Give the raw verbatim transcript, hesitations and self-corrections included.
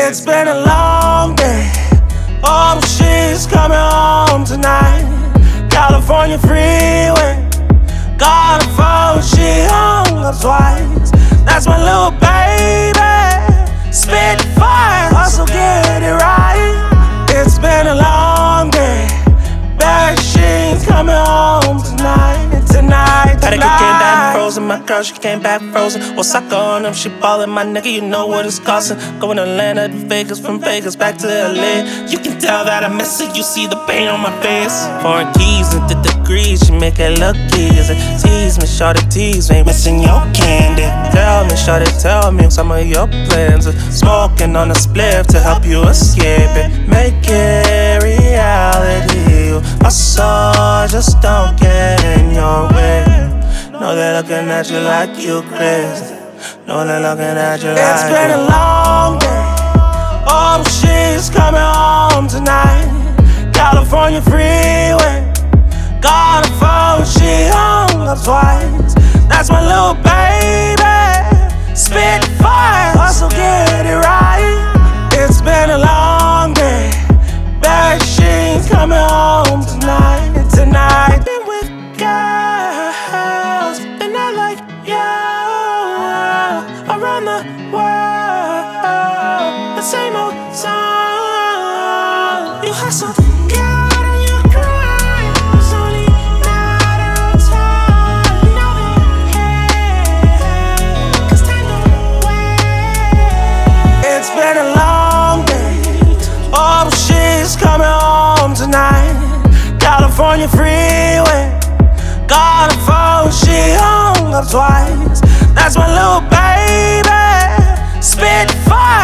It's been a long day. Oh, she's coming home tonight. California freeway. Got a phone, she hung up twice. That's my little baby. Spit fire, hustle, get it right. It's been a long day. Back, she's coming home tonight. Tonight, Patty tonight. came back frozen, my girl, she came back frozen. Osaka on them, she ballin', my nigga, you know what it's costing. Going to Atlanta to Vegas, from Vegas back to L A. You can tell that I miss it, you see the pain on my face. Foreign keys and the degrees, she make it look easy. Tease me, shorty, tease me, missing your candy. Tell me, shorty, tell me some of your plans. Smoking on a spliff to help you escape it. Make it reality. My soul just don't get in your way. Know they're looking at you like you crazy. Know they're looking at you like It's been a long day. Oh, she's coming home tonight. California freeway. Got a phone, she hung up twice. That's my little baby. Spit fire, hustle, get it right. It's been a long day. Back, she's coming home tonight. Tonight, been with girls, and I like you around the world. The same old song. You hustle, God, and you cry. It's only a matter of time. Now they hate, 'cause time don't wait. It's been a long day. Oh, she's coming home tonight. California freeway. Got a phone, she hung up twice. That's my little baby. Spit fire.